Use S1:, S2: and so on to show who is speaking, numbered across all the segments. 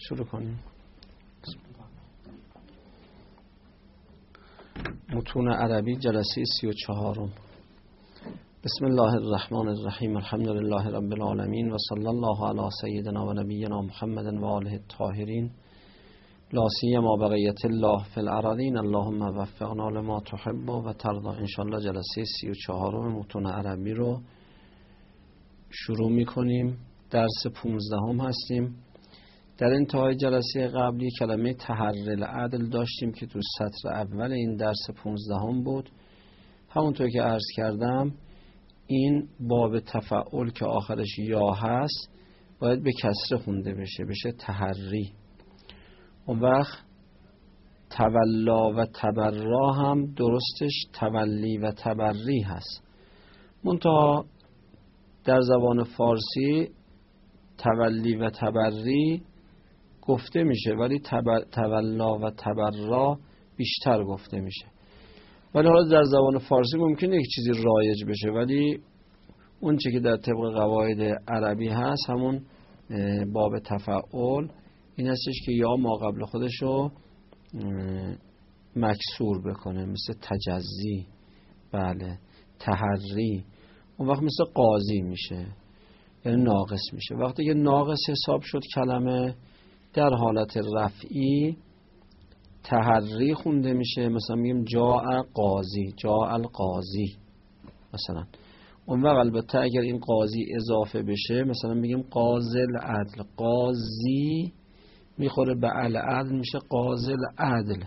S1: شروع کنیم. متون عربی جلسه 34. بسم الله الرحمن الرحیم. الحمد لله رب العالمین و صلی الله علی سیدنا و نبینا محمد و آله الطاهرین لا سیما بقیت الله فی الارضین. اللهم وفقنا لما تحب و ترضی. ان شاء الله جلسه 34 متون عربی رو شروع میکنیم. درس 15 هستیم. در انتهای جلسه قبلی کلمه تحری العدل داشتیم که تو سطر اول این درس 15 بود. همونطور که عرض کردم این باب تفعول که آخرش یا هست باید به کسره خونده بشه تحری. اون وقت تولا و تبرا هم درستش تولی و تبری هست. منتها در زبان فارسی تولی و تبری گفته میشه ولی تولا و تبرا بیشتر گفته میشه. ولی حالا در زبان فارسی ممکنه یک چیزی رایج بشه ولی اون چیزی که در طبق قواعد عربی هست همون باب تفعول این هستش که یا ما قبل خودشو مکسور بکنه، مثل تجزی، بله، تحری. اون وقت مثل قاضی میشه، یعنی ناقص میشه. وقتی که ناقص حساب شد کلمه در حالت رفعی تحری خونده میشه. مثلا میگیم جاء قاضی، جاء القاضی مثلا. اون وقت البته اگر این قاضی اضافه بشه مثلا میگیم قاضی العدل، قاضی میخوره به العدل میشه قاضی العدل.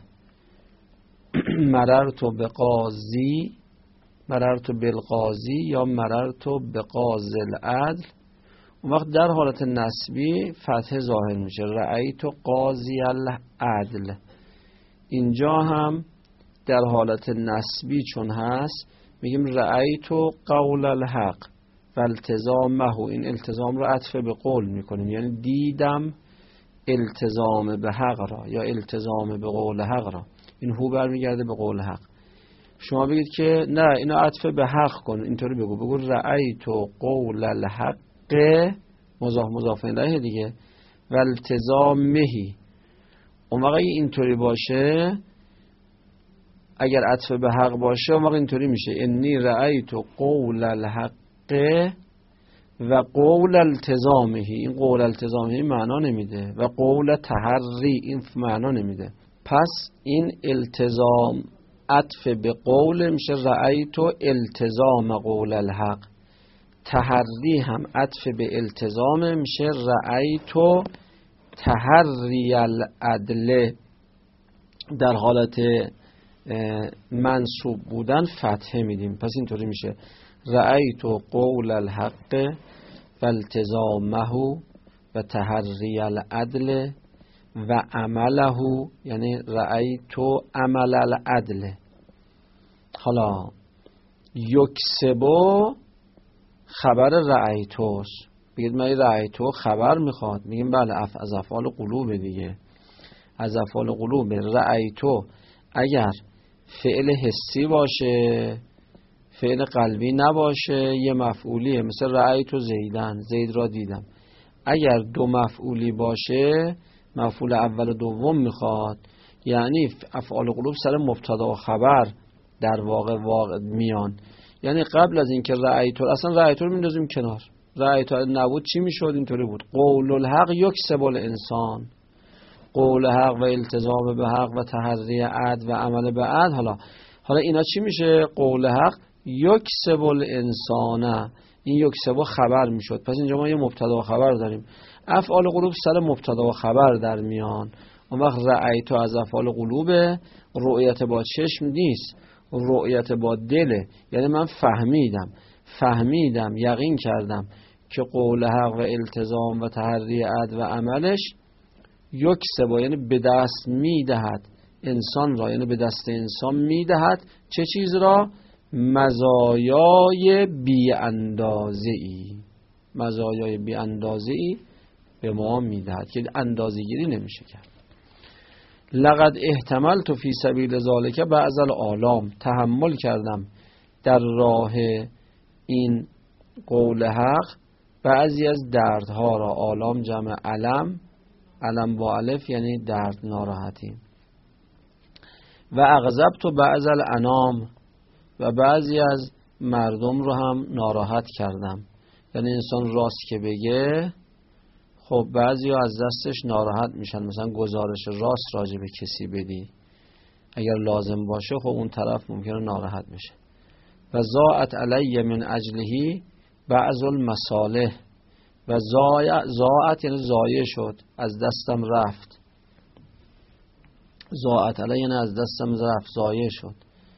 S1: مررتو به قاضی، مررتو بالقاضی یا مررتو به قاضی العدل. اون وقت در حالت نسبی فتح ظاهر میشه، رأیتو قاضی العدل. اینجا هم در حالت نسبی چون هست میگیم رأیتو قول الحق و التزامه. این التزام رو عطف به قول میکنیم، یعنی دیدم التزام به حق را یا التزام به قول حق را. این هو برمیگرده به قول حق. شما بگید که نه اینو عطف به حق کن، اینطوری بگو رأیتو قول الحق مضاف الیه دیگه و التزامه. اون وقت اینطوری باشه، اگر عطف به حق باشه اون وقت اینطوری میشه انی رأیتو قول الحق و قول التزامه. این قول التزامه معنا نمیده و قول تحری این معنا نمیده. پس این التزام عطف به قول میشه رأیتو التزام قول الحق. تحری هم عطف به التزام میشه رأیتو تحری العدل. در حالت منصوب بودن فتحه میدیم. پس اینطوری میشه رأیتو قول الحق و التزامه و تحری العدل و عمله، یعنی رأیتو عمل العدل. حالا یکسبو خبر رأیتوست. بگید من رأیتو خبر میخواد، میگیم بله از افعال قلوب دیگه، از افعال قلوب. رأیتو اگر فعل حسی باشه، فعل قلبی نباشه، یه مفعولیه، مثل رأیتو زیدن، زید را دیدم. اگر دو مفعولی باشه مفعول اول و دوم میخواد، یعنی افعال قلوب سر مبتدا و خبر در واقع میان. یعنی قبل از اینکه رأیتو، اصلا رأیتو رو میندازیم کنار، رأیتو نبود چی میشد؟ اینطوری بود قول الحق یکسب الانسان، قول حق و التزام به حق و تحری عدل و عمل به عدل. حالا اینا چی میشه؟ قول حق یکسب الانسان، این یکسب خبر میشد. پس اینجا ما یه مبتدا و خبر داریم. افعال قلوب سر مبتدا و خبر در میان. اون وقت رأیتو از افعال قلوبه، رؤیت با چشم نیست، رؤیت با دله. یعنی من فهمیدم یقین کردم که قول حق و التزام و تحری عدل و عملش یکسبا، یعنی به دست میدهد انسان را، یعنی به دست انسان میدهد چه چیز را؟ مزایای بی اندازه‌ای. مزایای بی اندازه‌ای به ما میدهد که اندازه گیری نمیشه کرد. لقد احتملت فی سبیل ذالک بعض الآلام، تحمل کردم در راه این قول حق بعضی از دردها را. آلام جمع علم علم با الف یعنی درد، ناراحتی. و اغضبت بعض الانام، و بعضی از مردم رو هم ناراحت کردم. یعنی انسان راست که بگه خب بعضی ها از دستش ناراحت میشن، مثلا گزارش راست راجع به کسی بدی اگر لازم باشه خب اون طرف ممکنه ناراحت بشه. و ضاعت علی من اجلهی بعض المصالح، و ضاعت یعنی ضایع شد، از دستم رفت. ضاعت علی یعنی از دستم رفت، ضایع شد.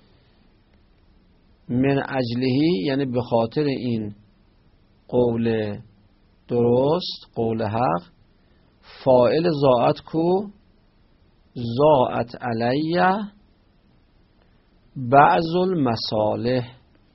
S1: من اجلهی یعنی به خاطر این قول درست، قول حق. فاعل ضاعت کو؟ ضاعت علی بعض المصالح،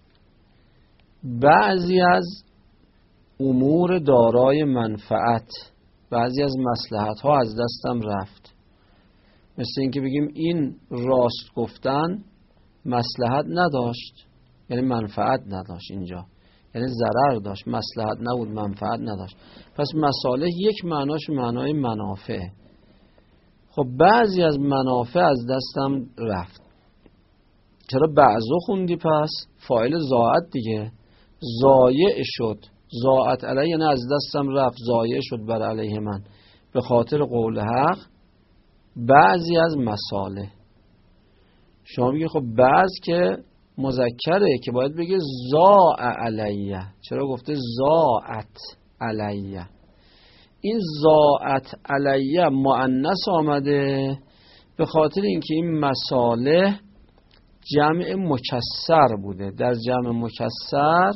S1: بعضی از امور دارای منفعت، بعضی از مصلحت ها از دستم رفت. مثل اینکه بگیم این راست گفتن مصلحت نداشت، یعنی منفعت نداشت، اینجا یعنی ضرر داشت، مصلحت نبود، منفعت نداشت. پس مصالح یک معناش معنای منافع. خب بعضی از منافع از دستم رفت. چرا بعضو خوندی؟ پس فاعل ضاعت دیگه، ضایع شد. ضاعت علیه یعنی از دستم رفت، ضایع شد بر علیه من به خاطر قول حق بعضی از مصالح. شما میگه خب بعض که مذکره که باید بگه ضاع علیه. چرا گفته ضاعت علیه؟ این ضاعت علیه مؤنث آمده به خاطر اینکه این مصالح جمع مکسر بوده. در جمع مکسر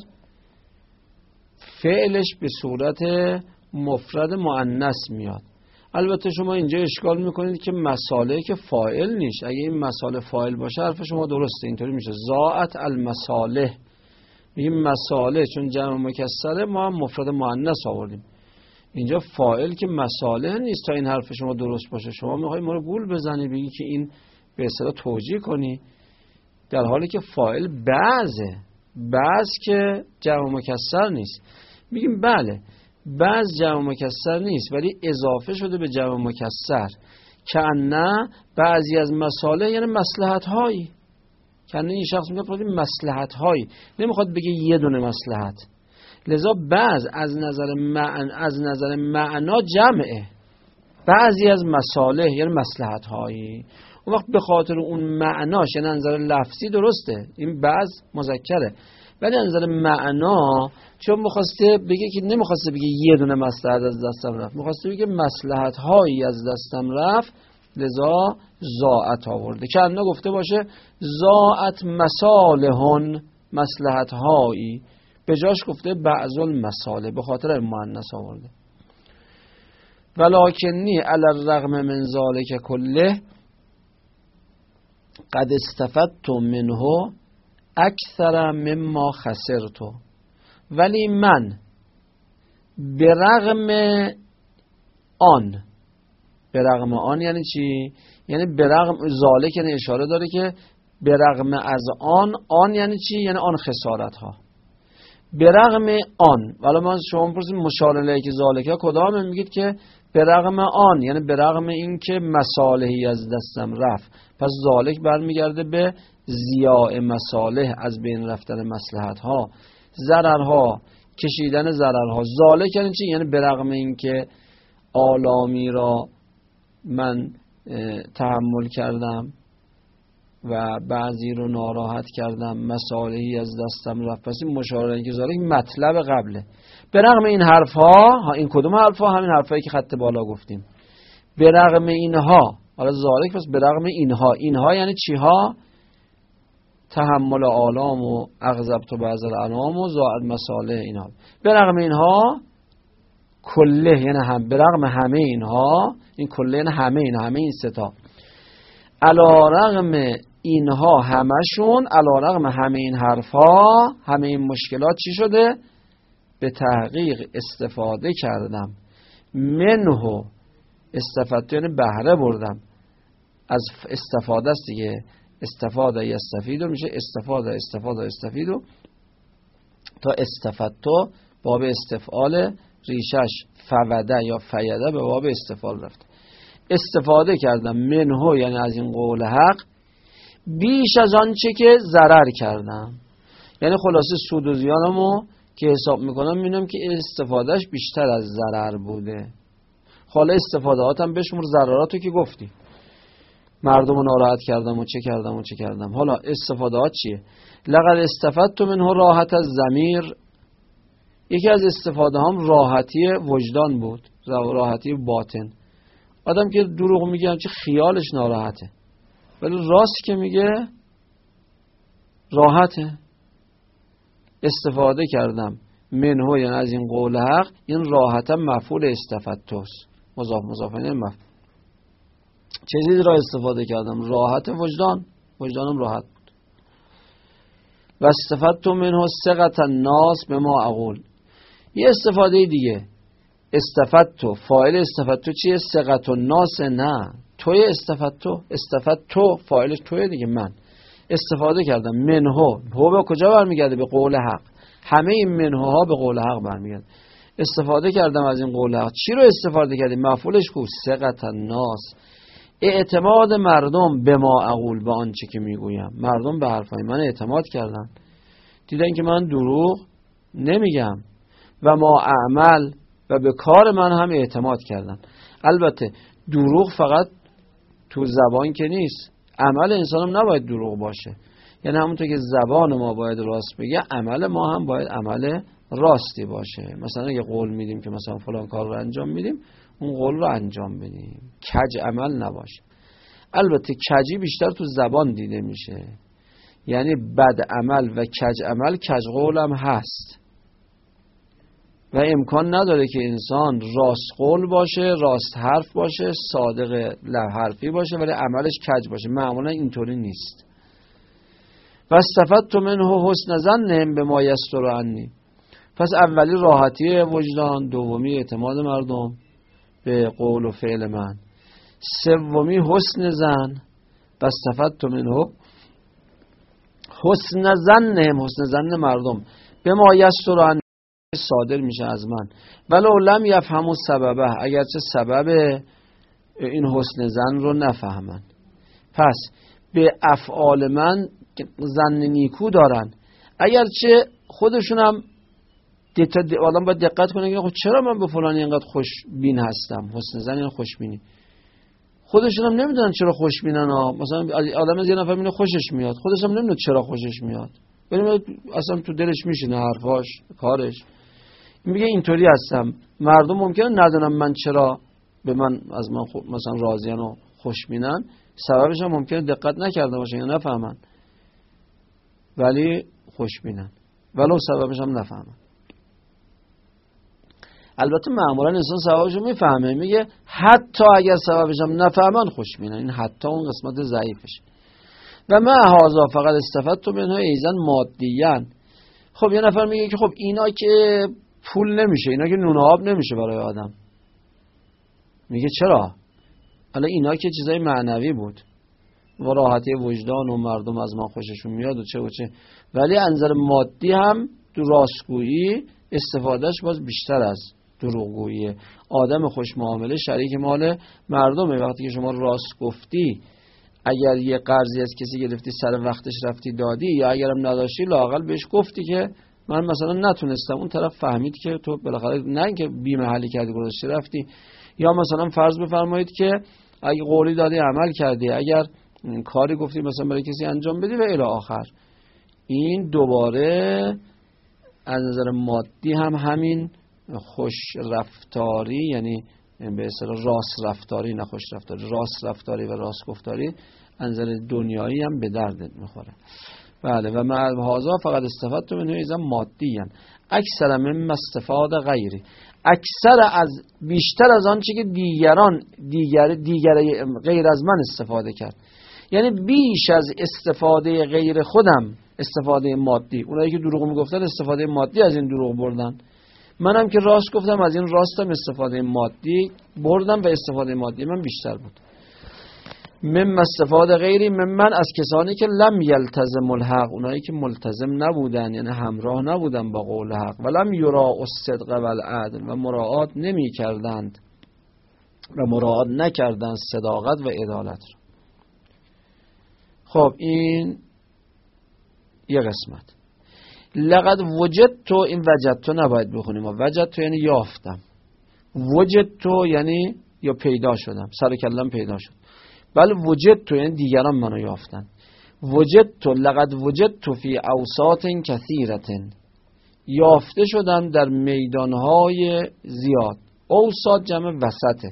S1: فعلش به صورت مفرد مؤنث میاد. البته شما اینجا اشکال میکنید که مصالح که فاعل نیست. اگه این مصالح فاعل باشه حرف شما درسته، اینطوری میشه ضاعت المصالح. میگیم مصالح چون جمع مکسره ما هم مفرد مؤنث آوردیم. اینجا فاعل که مصالح نیست. تا این حرف شما درست باشه شما میخوای ما رو گول بزنی، بگی که این به اصطلاح توجیه کنی، در حالی که فاعل بعضه. بعض که جمع مکسر نیست. میگیم بله بعض جمع مکسر نیست ولی اضافه شده به جمع مکسر. که نه بعضی از مصالح یعنی مصلحت هایی. که نه این شخص میگه فرض مصلحت هایی، نمیخواد بگه یه دونه مصلحت. لذا بعض از نظر معنا جمعه، بعضی از مصالح یعنی مصلحت هایی. اون وقت به خاطر اون معناش یعنی نظر لفظی درسته، این بعض مذکره، ولی نظر معنا چون می‌خواسته بگه که نمی‌خواسته بگه یه دونه مصلحت از دستم رفت، می‌خواسته بگه مصلحت هایی از دستم رفت، لذا ضاعت آورده. که انا گفته باشه ضاعت مصالحون، مصلحت هایی، به جاش گفته بعض المصالح، به خاطر مؤنث آورده. ولکنی علی الرغم من ذلک کله قد استفدت منه اکثر مما خسرت. ولی من به رغم آن یعنی چی؟ یعنی به رغم ذالک یعنی اشاره داره که به رغم از آن یعنی چی؟ یعنی آن خسارت ها. به رغم آن، ولی ما شما پرسید مشار الیه که ذالک کدامه؟ میگید که به رغم آن یعنی به رغم این که مصالحی از دستم رفت. پس ذالک برمیگرده به ضیاع مصالح، از بین رفتن مصلحت ها، ضررها، کشیدن ضررها. ذالک یعنی چی؟ یعنی به رغم این که آلامی را من تحمل کردم و بعضی رو ناراحت کردم، مصالحی از دستم رفت. پس این مشاره که ذالک مطلب قبله. به رغم این حرف ها، این کدوم حرف ها؟ همین حرفایی که خط بالا گفتیم. به رغم اینها، حالا ذالک پس به رغم اینها یعنی چی ها؟ تحمل آلام و اغضبت بعض الانام و ضاعت مصالح اینها. به رغم اینها کله یعنی هم، به رغم همه اینها، این کله یعنی همه این ستا. علی رغم اینها همشون، علی رغم همه این حرفها، همه این مشکلات چی شده؟ به تحقیق استفاده کردم. منه استفاده یعنی بهره بردم. از استفاده است دیگه، استفاده یستفیدو میشه استفاده استفیدو تا استفادتو باب استفعال ریشش فوده یا فیده به باب استفال رفته. استفاده کردم منه یعنی از این قول حق بیش از آنچه که ضرر کردم. یعنی خلاصه سود و زیانمو که حساب میکنم میبینم که استفادهش بیشتر از ضرر بوده. حالا استفادهاتم بشمور ضرراتو که گفتی، مردمو ناراحت کردم و چه کردم. حالا استفادهات چیه؟ لقد استفدت منه راحت از ضمیر. یکی از استفاده هم راحتی وجدان بود، راحتی باطن. آدم که دروغ میگه چه خیالش ناراحته، ولی راست که میگه راحته. استفاده کردم منه یعنی از این قول حق، این راحت مفعول استفدتوست، مضاف الیه مفعول. چه چیزی را استفاده کردم؟ راحت وجدانم راحت بود. و استفدت منه ثقة الناس بما اقول. یه استفاده دیگه، استفدت فاعل استفدت چیه؟ ثقة الناس. نه، توی استفدت فاعلش توی دیگه. من استفاده کردم منه، هو به کجا برمیگرده؟ به قول حق. همه این منه ها به قول حق برمیگرده. استفاده کردم از این قول حق. چی رو استفاده کردیم؟ مفعولش کو ثقة الناس، اعتماد مردم به ما اقول، به آنچه که میگویم. مردم به حرفای من اعتماد کردن، دیدن که من دروغ نمیگم. و ما اعمل، و به کار من هم اعتماد کردن. البته دروغ فقط تو زبان که نیست، عمل انسان هم نباید دروغ باشه. یعنی همونطور که زبان ما باید راست بگه، عمل ما هم باید عمل راستی باشه. مثلا اگه قول میدیم که مثلا فلان کار رو انجام میدیم، اون قول رو انجام بدیم، کج عمل نباشه. البته کجی بیشتر تو زبان دیده میشه، یعنی بد عمل و کج عمل کج قول هم هست و امکان نداره که انسان راست قول باشه، راست حرف باشه، صادق حرفی باشه ولی عملش کج باشه. معمولا اینطوری نیست. و استفدت منه حسن ظنهم بما یستر عنی. پس اولی راحتی وجدان، دومی اعتماد مردم به قول و فعل من، سومی حسن ظن. و استفدت منه حسن ظنهم، حسن ظن مردم بما یستر عنی، صادر میشه از من. ولو لم یفهموا سببه، اگرچه سبب این حسن ظن رو نفهمن. پس به افعال من ظن نیکو دارن، اگرچه خودشون هم آدم باید دقت کنه که خب چرا من به فلانی اینقدر خوشبین هستم. حسن ظن یعنی خوشبینی. خودشون هم نمیدونن چرا خوشبینن ها. مثلا آدم از یه نفر میبینه خوشش میاد، خودش هم نمیدونه چرا خوشش میاد، ولی اصلا تو دلش میشینه حرفاش، کارش. میگه اینطوری هستم. مردم ممکنه ندونم من چرا به من از من مثلا راضیان و خوشبینن، سببش هم ممکنه دقت نکرده باشن یا نفهمن، ولی خوشبینن ولو سببش هم نفهمن. البته معمولا انسان سببش رو میفهمه، میگه حتی اگر سببش هم نفهمن خوشبینن. این حتی اون قسمت ضعیفش. و ما هذا فقط استفدت منه ایزن مادیاً. خب یه نفر میگه که خب اینا که پول نمیشه، اینا که نون و آب نمیشه برای آدم. میگه چرا؟ حالا اینا که چیزای معنوی بود و راحتی وجدان و مردم از ما خوششون میاد و چه، ولی از نظر مادی هم تو راستگویی استفادهش باز بیشتر از دروغگوییه. آدم خوش معامله شریک مال مردمه. وقتی که شما راست گفتی، اگر یه قرضی از کسی گرفتی سر وقتش رفتی دادی، یا اگرم نداشتی لااقل بهش گفتی که من مثلا نتونستم، اون طرف فهمید که تو بالاخره نه اینکه بی محلی کردی گذاشتی رفتی. یا مثلا فرض بفرمایید که اگه قولی دادی عمل کردی، اگر کاری گفتی مثلا برای کسی انجام بدی و الی آخر. این دوباره از نظر مادی هم همین خوش رفتاری، یعنی به اصطلاح راست رفتاری، نه خوش رفتاری، راست رفتاری و راست گفتاری از نظر دنیایی هم به دردت میخوره. بله. و مع هذا فقط استفدت منه ایزا مادیاً اکثر مما استفاد غیری، بیشتر از آنچه که دیگر غیر از من استفاده کرد. یعنی بیش از استفاده غیر خودم استفاده مادی. اونایی که دروغ میگفتن استفاده مادی از این دروغ بردن، منم که راست گفتم از این راستم استفاده مادی بردم و استفاده مادی من بیشتر بود. من استفاده غیری من از کسانی که لم یلتزم الحق، اونایی که ملتزم نبودن یعنی همراه نبودن با قول حق، ولم یراء الصدق والعدل، و مراعات نمی کردند و مراعات نکردند صداقت و عدالت رو. خب این یه قسمت. لقد وجدت، این وجدت نباید بخونیم، وجدت یعنی یافتم، وجدت یعنی یا پیدا شدم، سر کلم پیدا شد، بل وجدت یعنی دیگران منو یافتن. وجدت، لقد وجدت فی اوساط کثیرة، یافته شدم در میدانهای زیاد. اوساط جمع وسطه،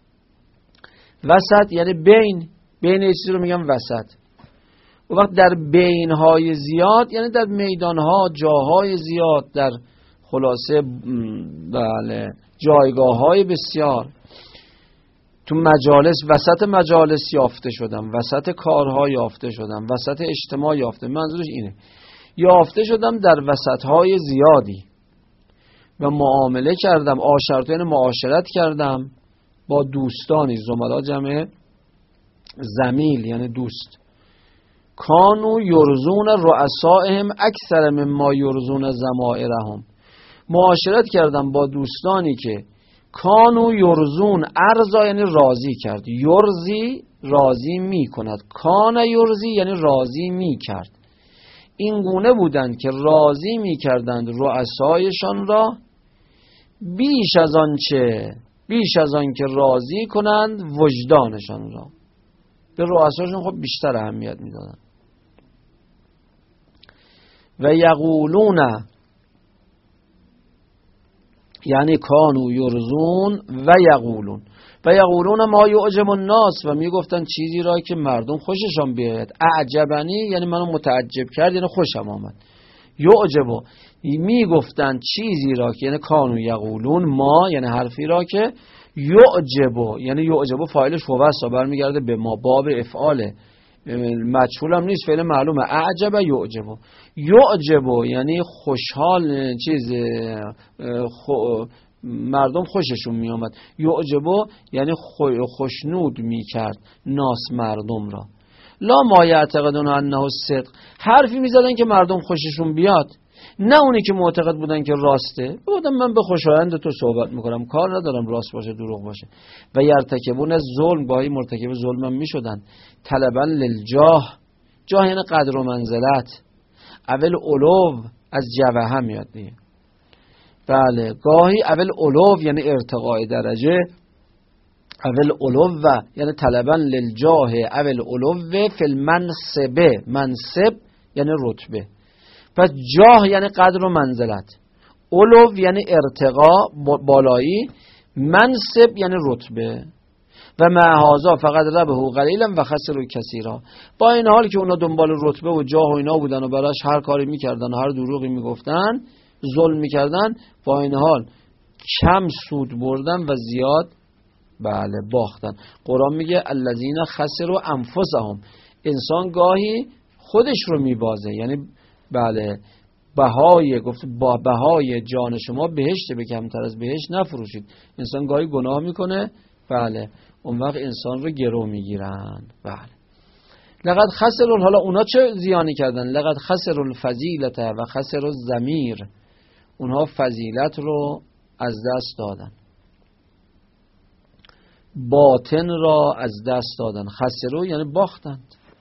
S1: وسط یعنی بین، بین یه چیزی رو میگم وسط. و وقت در بینهای زیاد یعنی در میدانها، جاهای زیاد، در خلاصه بله جایگاههای بسیار. تو مجالس، وسط مجالس یافته شدم، وسط کارها یافته شدم، وسط اجتماع یافته، منظورش اینه یافته شدم در وسطهای زیادی و معامله کردم. عاشرت یعنی معاشرت کردم با دوستانی، زملا جمع زمیل یعنی دوست. کانو یرزون رؤسائهم اکثر مما یرزون ضمائرهم، معاشرت کردم با دوستانی که کانو یرزون، ارزا یعنی راضی کرد، یرزی راضی می کند، کان یرزی یعنی راضی می کرد. این گونه بودند که راضی می کردند رؤسایشان را بیش از آن که راضی کنند وجدانشان را. به رؤسایشان خب بیشتر اهمیت می دادند. و یقولون یعنی کانو یرزون و یقولون ما یعجب الناس، و میگفتن چیزی را که مردم خوششان بیاید. اعجبنی یعنی منو متعجب کرد یعنی خوشم آمد. یعجب میگفتن چیزی را که یعنی کانو یقولون، ما یعنی حرفی را که یعجب یعنی یعجب فاعلش هو است، برمیگرده به ما، باب افعاله، مجهول هم نیست، فعل معلومه. اعجب یعجب یعنی خوشحال، چیز مردم خوششون می آمد. یعجب یعنی خوشنود می کرد ناس مردم را. لا ما یعتقدون انه الصدق، حرفی می زدن که مردم خوششون بیاد، نه اونی که معتقد بودن که راسته. بودن من به خوشایند تو صحبت میکنم، کار ندارم راست باشه دروغ باشه. و یرتکبون ظلم، گاهی مرتکب ظلم هم میشدن. طلبا للجاه، جاه یعنی قدر و منزلت. اول علو از جوه میاد دیگه. بله گاهی اول علو یعنی ارتقاء درجه، اول علو یعنی طلبا للجاه، اول علو فی المنصب، منصب یعنی رتبه. پس جاه یعنی قدر و منزلت، علو یعنی ارتقا بالایی، منصب یعنی رتبه. و معهازا فقط ربحو قلیلا و خسروا کثیرا، با این حال که اونا دنبال رتبه و جاه و اینا بودن و براش هر کاری میکردن و هر دروغی میگفتن، ظلم میکردن، با این حال کم سود بردن و زیاد بله باختن. قرآن میگه الذین خسروا انفسهم، انسان گاهی خودش رو میبازه، یعنی بله بهای گفت با بهای جان شما بهشت، به کمتر از بهشت نفروشید. انسان گاهی گناه میکنه، بله اون وقت انسان رو گرو میگیرن. بله لقد خسروا، حالا اونا چه زیانی کردن؟ لقد خسروا الفضیلت و خسروا الضمیر، اونها فضیلت رو از دست دادن، باطن را از دست دادن. خسروا یعنی باختند،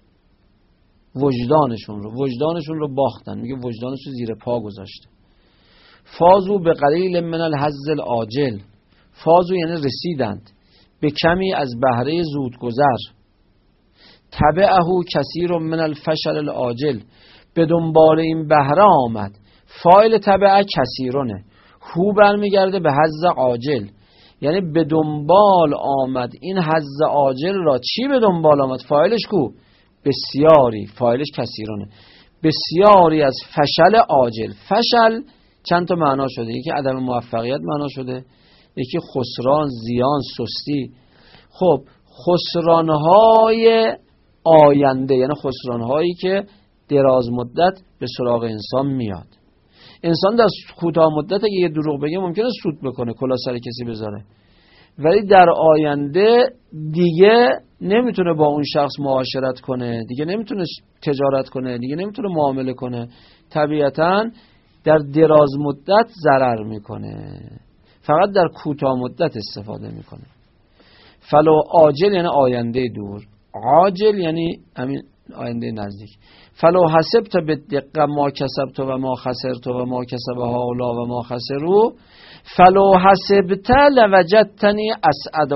S1: وجدانشون رو باختن، میگه وجدانش رو زیر پا گذاشته. فازو به قلیل من الحظ العاجل، فازو یعنی رسیدند به کمی از بهره زودگذر. تبعه کثیر من الفشل العاجل، به دنبال این بهره آمد. فاعل تبعه کثیرونه، هو برمیگرده به حظ عاجل، یعنی به دنبال آمد این حظ عاجل را. چی به دنبال آمد؟ فاعلش کو؟ بسیاری، فاعلش کثیرونه. بسیاری از فشل عاجل. فشل چند تا معنا شده، یکی عدم موفقیت معنا شده، یکی خسران، زیان، سستی. خب خسرانهای آینده یعنی خسرانهایی که دراز مدت به سراغ انسان میاد. انسان در کوتاه مدت اگه یه دروغ بگه ممکنه سود بکنه، کلا سر کسی بذاره، ولی در آینده دیگه نمیتونه با اون شخص معاشرت کنه، دیگه نمیتونه تجارت کنه، دیگه نمیتونه معامله کنه، طبیعتاً در دراز مدت ضرر میکنه، فقط در کوتاه مدت استفاده میکنه. فلو عاجل یعنی آینده دور، عاجل یعنی همین آینده نزدیک. فلو حسبت بالدقه ما کسبت و ما خسرت و ما کسب هؤلاء و ما خسروا فلو حسبت لوجدتنی اسعد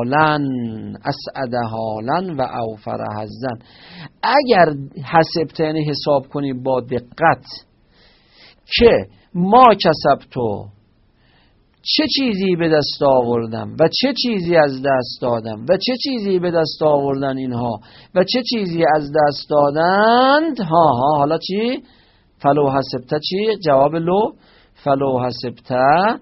S1: حالا و اوفر حظا. اگر حسبت یعنی حساب کنی با دقت که ما کسبت چه چیزی به دست آوردم و چه چیزی از دست دادم و چه چیزی به دست آوردن اینها و چه چیزی از دست دادند. حالا چی؟ فلو حسبت چی؟ جواب لو. فلو حسبت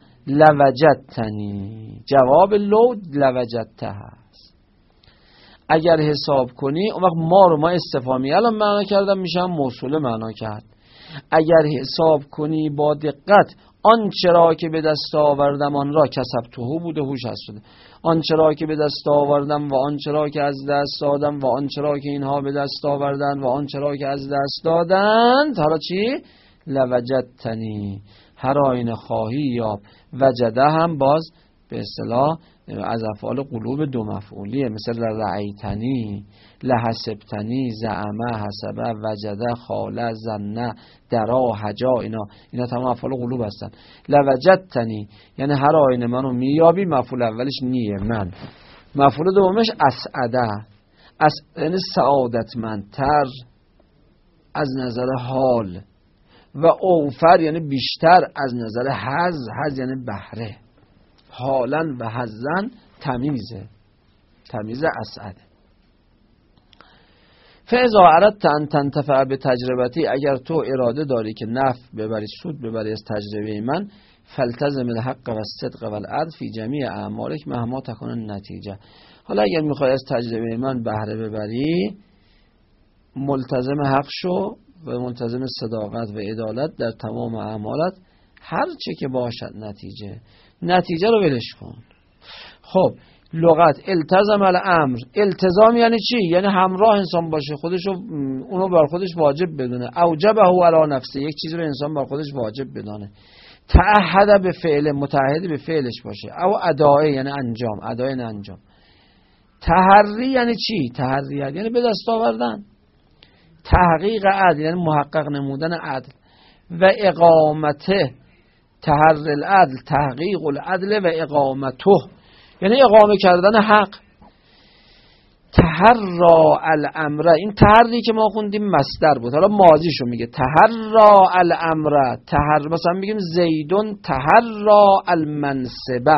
S1: لوجدتنی، جواب لو لوجدته هست. اگر حساب کنی اون وقت ما رو ما استفهامی الان معنا کردم میشم موصوله معنا کرد. اگر حساب کنی با دقت آنچه را که به دست آوردم آن را کسبته بوده، هوش هست شده. آنچه را که به دست آوردم و آنچه را که از دست دادم و آنچه را که اینها به دست آوردن و آنچه را که از دست دادند. حالا چی؟ لوجدتنی، هر آینه خواهی یا وجده هم باز به اصطلاح از افعال قلوب دو مفعولیه، مثل رأیتنی، لحسبتنی، زعمه، حسبه، وجده، خاله، زنه، درا، حجا، اینا تمام افعال قلوب هستن. لوجدتنی یعنی هر آینه منو میابی، مفعول اولش نیه من، مفعول دومش اسعده، یعنی سعادتمندتر از نظر حال، و اوفر یعنی بیشتر از نظر حظ یعنی بهره. حالا و حظن تمیز اسعد. فاذا اردت ان تنتفع بتجربتی، اگر تو اراده داری که نفع ببری، سود ببری از تجربه من، فالتزم الحق و الصدق و العدل فی جمیع اعمالک مهما تکون النتیجه. حالا اگر میخوای از تجربه من بهره ببری، ملتزم حق شو و ملتزم صداقت و عدالت در تمام اعمالت، هر چه که باشد نتیجه رو ولش کن. خب لغت التزم الامر، التزام یعنی چی؟ یعنی همراه انسان باشه، اونو بر خودش واجب بدونه. اوجبه علی نفسه، یک چیز رو انسان بر خودش واجب بدونه. تعهد به فعل، متعهد به فعلش باشه. او اداء یعنی انجام، اداء نه انجام. تحری یعنی چی؟ تحریت یعنی به دست آوردن. تحقیق عدل یعنی محقق نمودن عدل. و اقامته، تحر العدل، تحقیق العدل و اقامته یعنی اقامه کردن حق. تحرا الامر، این تحری که ما خوندیم مصدر بود، حالا ماضیشو میگه. تحرا الامر، مثلا میگیم زیدون تحرا المنصبه.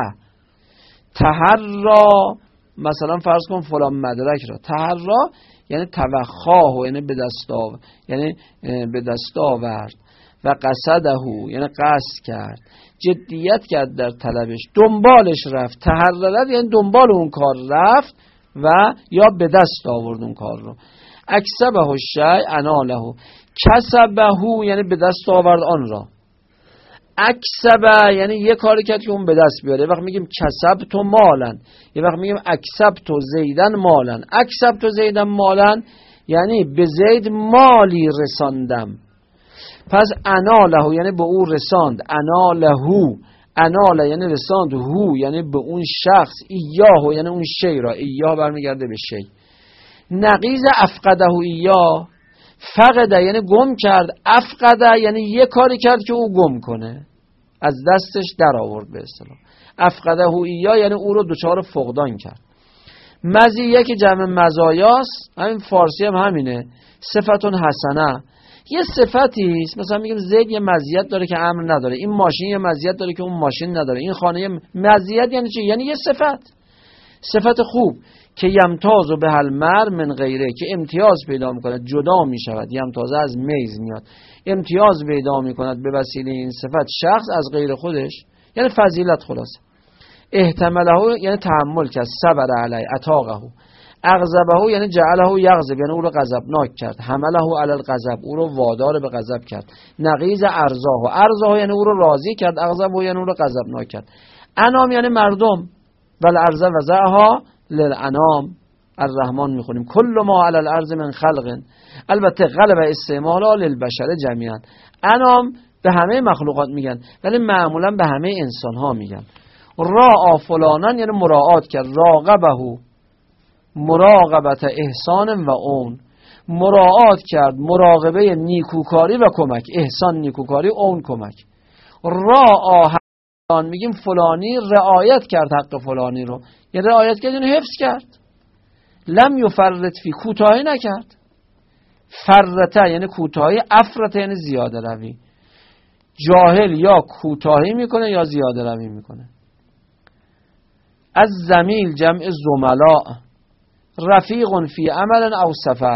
S1: تحرا مثلا فرض کن فلان مدرک را. تحرا یعنی توخاه، یعنی به دست آورد. و قصده یعنی قصد کرد، جدیت کرد در طلبش، دنبالش رفت. تحررت یعنی دنبال اون کار رفت و یا به دست آورد اون کار رو. اکسبه الشیء اناله، کسبه یعنی به دست آورد آن را. اکسبه یعنی یه کاری کرد که اون به دست بیاره. یه وقت میگیم کسبت مالن، یه وقت میگیم اکسبت زیدن مالن. اکسبت زیدن مالن یعنی به زید مالی رساندم. پس اناله یعنی به او رساند. اناله یعنی رساند. هو یعنی به اون شخص. ایاه یعنی اون شی را. ایاه برمیگرده به شی. نقیض افقده ایاه، فقده یعنی گم کرد. افقده یعنی یه کاری کرد که او گم کنه، از دستش در آورد به اصطلاح. افقده ایاه یعنی او رو دچار فقدان کرد. مزیه که جمع مزایاست، همین فارسی هم همینه. صفتون حسنه، یه صفتی است. مثلا میگیم زید یه مزیت داره که امر نداره، این ماشین یه مزیت داره که اون ماشین نداره، این خانه مزیت یعنی چی؟ یعنی یه صفت خوب که یمتاز و به المر من غیره، که امتیاز پیدا میکنه، جدا میشود. یمتاز از میز میاد، امتیاز پیدا میکند به وسیله این صفت شخص از غیر خودش، یعنی فضیلت. خلاصه احتمله یعنی تحمل کرد، صبر علی، اطاقه. اغضبه یعنی جعله یغضب، یعنی او رو غضبناک کرد. حمله علی الغضب، او رو وادار به غضب کرد. نقیض ارضاه یعنی او رو راضی کرد. اغضبه یعنی او رو غضبناک کرد. انام یعنی مردم. ول ارض وضعها للانام، الرحمن میخونیم کل ما علی الارض من خلق، البته غلب استعمال للبشر جمیعا، انام به همه مخلوقات میگن ولی معمولا به همه انسان ها میگن. راعا فلانان یعنی مراعات کرد، راقبه مراقبت احسان و اون، مراعات کرد مراقبه نیکوکاری و کمک، احسان نیکوکاری، اون کمک. راعا میگیم فلانی رعایت کرد حق فلانی رو، یعنی رعایت کرد یعنی حفظ کرد. لم یفرط فی کوتاهی نکرد. فرته یعنی کوتاهی، افرته یعنی زیاده روی. جاهل یا کوتاهی میکنه یا زیاده روی میکنه. از زمیل جمع زملاء، رفیق فی عمل او سفر،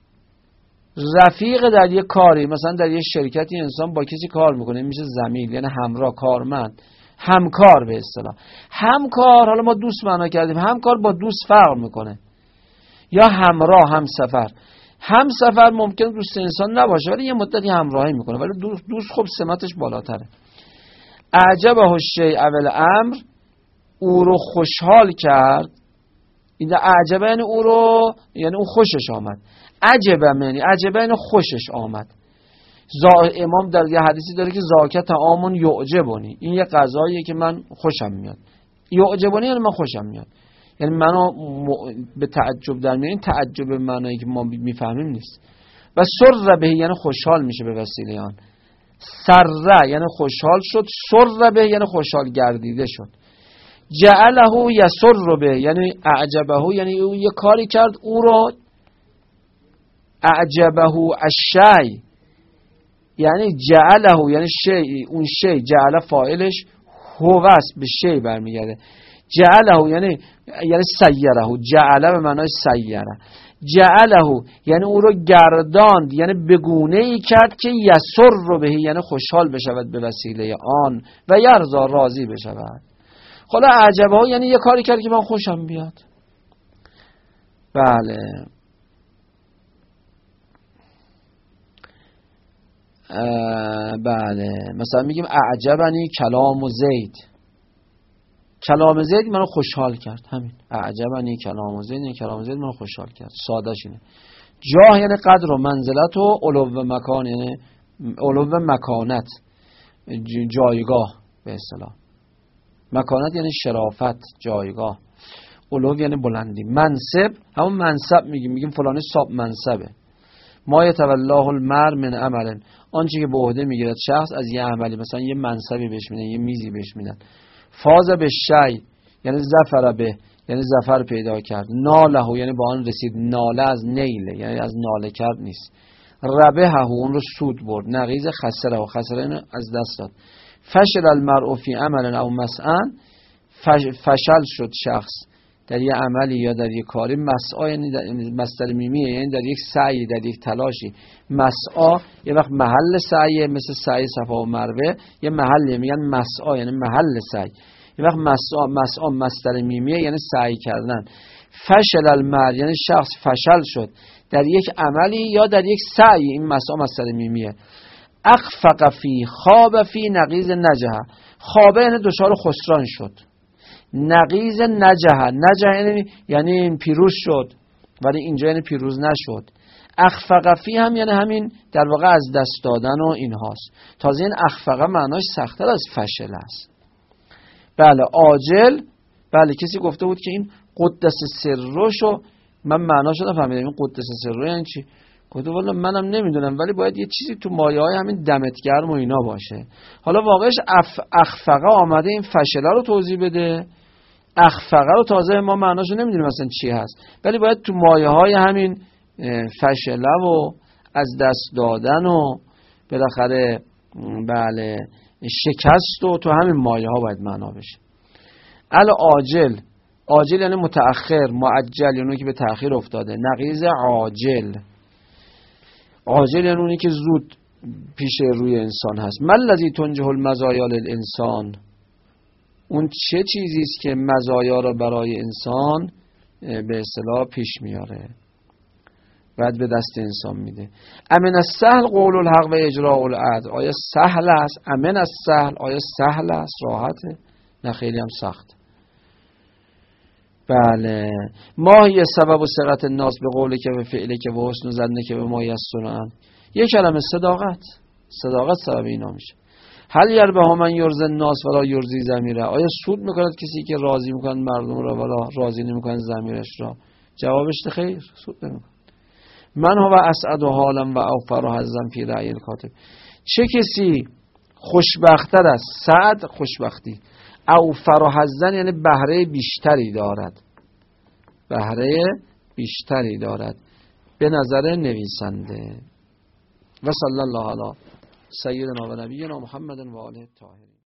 S1: رفیق در یک کاری، مثلا در یک شرکتی انسان با کسی کار میکنه میشه زمیل، یعنی همراه، کارمند، همکار به اصطلاح. همکار حالا ما دوست معنا کردیم، همکار با دوست فرق میکنه، یا همراه، همسفر. همسفر ممکن دوست انسان نباشه ولی یه مدتی همراهی میکنه، ولی دوست خب سمتش بالاتره. اعجبه الشیء اول امر، او رو خوشحال کرد. این اعجبه یعنی او رو، یعنی او خوشش آمد. عجبه یعنی عجبه یعنی خوشش آمد. امام در یه حدیثی داره که زاکت طعام یعجبنی، این یه غذاییه که من خوشم میاد. یعجبنی یعنی من خوشم میاد، یعنی منو به تعجب در میاد. این تعجب به معنایی که ما میفهمیم نیست. و سر به یعنی خوشحال میشه به وسیله آن. سر یعنی خوشحال شد، سر به یعنی خوشحال گردیده شد. جعله یسر به یعنی اعجبه، یعنی او یه کاری کرد او رو اعجبه الشی، یعنی جعله یعنی شی، اون شی جعله فاعلش هوس به شی برمیگرده. جعله یعنی سیره، جعله به معنای سیره. جعله یعنی او رو گرداند، یعنی بگونه ای کرد که یسر رو به یعنی خوشحال بشود به وسیله آن، و یرضا راضی بشود. حالا اعجبه ها یعنی یه کاری کرد که من خوشم بیاد. بله. بله مثلا میگیم اعجبنی کلام زید، کلام زید منو خوشحال کرد. همین اعجبنی کلام زید، یعنی کلام زید منو خوشحال کرد. سادهش اینه. جاه یعنی قدر و منزلت، و علو مکان یعنی علو مکانت، جایگاه به اصطلاح. مکانت یعنی شرافت، جایگاه. علو یعنی بلندی. منصب همون منصب میگیم فلانی صاحب منصبه. ما یتولاه المرء من عمل، آنچه که به عهده میگیرد شخص از یه عملی، مثلا یه منصبی بهش میدن، یه میزی بهش میدن. فاز به شی یعنی ظفر به یعنی ظفر پیدا کرد. ناله یعنی با آن رسید، ناله از نیله یعنی از ناله کرد نیست. ربحه اون رو سود برد. نقیض خسره، و خسره از دست داد. فشل المرء فی عمل او مسعى، فشل شد شخص در یک عملی یا در یک کاری. مسعی یعنی مصدر میمیه، یعنی در یک سعی، در یک تلاشی. مسعی یه وقت محل سعی، مثل سعی صفا و مروه یه محلی میگن مسعی یعنی محل سعی. یه وقت مسعی مصدر میمیه یعنی سعی کردن. فشل المرء یعنی شخص فشل شد در یک عملی یا در یک سعی، این مسعی مصدر میمیه. اخفق فی، خواب فی نقیض نجح، خوابه یعنی دچار خسران شد. نقیض نجح، نجح یعنی پیروز شد، ولی اینجا یعنی پیروز نشد. اخفق فی هم یعنی همین در واقع از دست دادن و این هاست. تازه این اخفقه معناش سخت‌تر از فشل است. بله عاجل، بله کسی گفته بود که این قدس سرشو من معناشو نفهمیدم. این قدس سر یعنی چی؟ گفته والا منم نمیدونم، ولی باید یه چیزی تو مایه‌های همین دمت گرم و اینا باشه. حالا واقعش اخفقه آمده این فشله رو توضیح بده. اخفقه رو تازه ما معناشو نمیدونیم اصلا چی هست، ولی باید تو مایه‌های همین فشله و از دست دادن و بالاخره بله شکست و تو همین مایه‌ها باید معنا بشه. عاجل، عاجل یعنی متأخر، معجل یعنی که به تأخیر افتاده. نقیض عاجل، عاجل یعنی اونی که زود پیش روی انسان هست. من الذی تنجح المزایا للانسان، اون چه چیزی است که مزایا را برای انسان به اصطلاح پیش میاره، بعد به دست انسان میده. امن السهل قول الحق و اجراء العدل، آیا سهل است؟ امن السهل آیا سهل است، راحته؟ نه خیلی هم سخت. بله. ما هی سبب و ثقت الناس به قولی که به فعلی که به حسن زنه که به ما یسرن. یک کلمه صداقت سبب اینا میشه. هل یربه من یرز الناس ولا یرزی ضمیره. آیا سود میکند کسی که راضی میکند مردم را ولا راضی نمیکند ضمیرش را؟ جوابش خیر، سود نمیکند. من هو اسعد حالا و اوفر حظا فی رأی الکاتب. چه کسی خوشبخت‌تر است؟ سعد خوشبختی، اوفر حظا یعنی بهره بیشتری دارد، بهره بیشتری دارد به نظر نویسنده. و صلی الله علی سیدنا و نبینا محمد و آله الطاهرین.